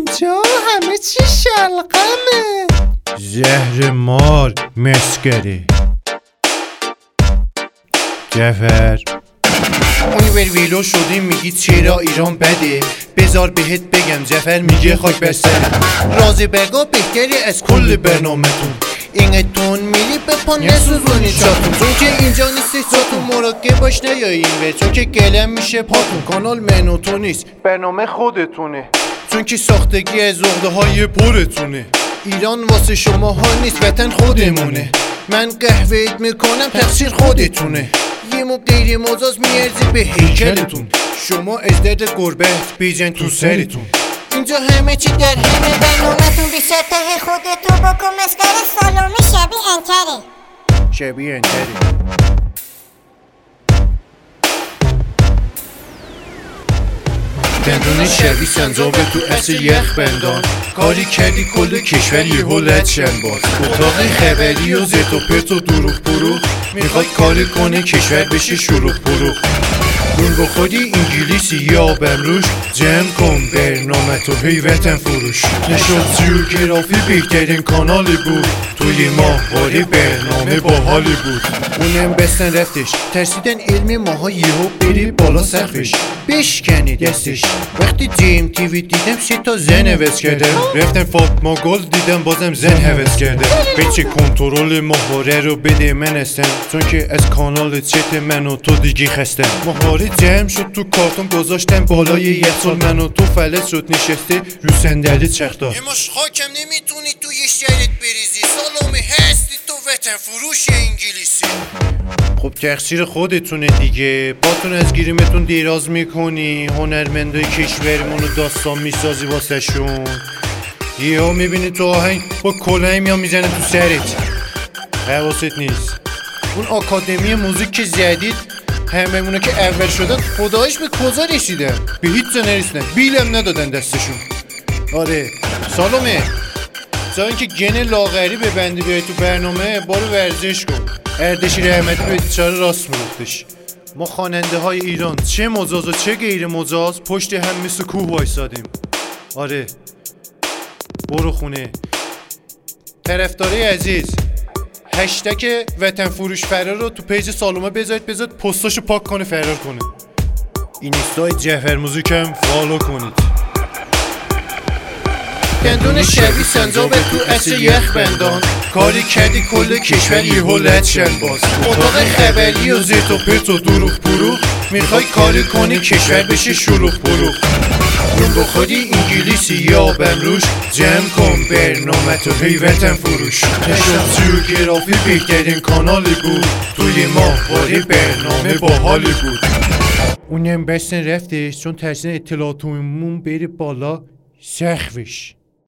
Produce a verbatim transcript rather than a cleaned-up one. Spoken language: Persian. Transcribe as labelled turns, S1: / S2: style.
S1: اینجا همه چی شلقمه.
S2: زهر مار مسکره. جعفر
S3: اونی بر ویلو شدیم میگی چرا ایران بده. بذار بهت بگم جعفر میگه خاک بر سره. رازی بگا بهتری از کل برنامه‌تون. اینتون میری به پا نسوزونی چاتون، چون که اینجا نیستی چاتون. مراقب باش نیایین به، چون که گلم میشه پاتون. کانال منو تو نیست، برنامه خودتونه، چون که ساختگی از عقده های پرتونه. ایران واسه شما ها نیست، وطن خودمونه. من قهوه‌ایت میکنم تقصیر خودتونه. یه مو غیر مجاز میارزی به هیکلتون. شما از درد گربت بیجن تو سرتون.
S4: اینجا همه چی در همه برنامه‌تون. بیشتر ته خودتو بکن مسخره. سالومی شبیه انتره.
S3: شبیه انتره. دندون شبی سنجابه تو اصل یخ بندان. کاری کردی کل کشور یهو لد شن باز. اتاق خبری و زرت و پرت و دروغ بروغ. میخواد کاری کنه کشور بشه شلوغ بروغ. اون بخوری انگلیسی یا بمروش. جمع کن برنامه تو هی وطن فروش. نشد جیوگرافی بهترین کانالی بود. توی ماهواره برنامه باحالی بود. اونم بستن رفتش، ترسیدن علم ماها یهو بری بالا سقفش. بشکنی دستش. وقتی جیم تیوی دیدم سه تا زن هوس کردم. رفتم فاطمه گل دیدم بازم زن هوس کردم. بچه کنترل ماهواره رو بده من هستم، چون که از کانال چت من و تو دیگه خستم. ماهواره جمع شد تو کارتون گذاشتم بالای یخچال. من و تو فلج شد نشسته رو صندلی چختار. یه مش خاکم نمیتونی تو یه شهرت بریزی. سالومی هستی تو وطن فروش انگلیسی. خب تقصیر خودتونه دیگه. باتون از گیریمتون دیراز میکنی. هنرمندای کشورمونو داستان میسازی واسه شون. یه ها میبینی تو آهنگ با کلاه میام میزنه تو سرت. حواست نیست. اون آکادمی موزیک که زدید همه اونا که اول شدن خدایش به کجا رسیدن؟ به هیچ جا نرسیدن. بیلم ندادن دستشون. آره سالومه، تا اینکه گن لاغری ببندی بیای تو برنامه بارو ورزش کن. اردشیر احمدی به بیچاره راست میگفتش. ما خواننده های ایران چه مجاز و چه غیر مجاز پشت هم مثل کوه وایسادیم. آره برو خونه. طرفدارای عزیز، هشتگ وطن فروش فرار رو تو پیج سالومه بذارید، بذارید پستاشو پاک کنه فرار کنه. اینستای جعفر موزیکم فالو کنید. دندون شبی سنجابه تو اصل یخ بندان. کاری کردی کل کشور یهو لد شن باز. اتاق خبری و زرت و پرت و دروغ بروغ. میخوای کاری کنی کشور بشه شلوغ بروغ. اون بخوری انگلیسی یا بمروش. جمع کن برنامه تو هی وطن فروش. نشد جیوگرافی بهترین کانالی بود. توی ماهواره برنامه باحالی بود. اونم بستن رفتش، چون ترسیدن اطلاعاتمون بره بالا سقفش.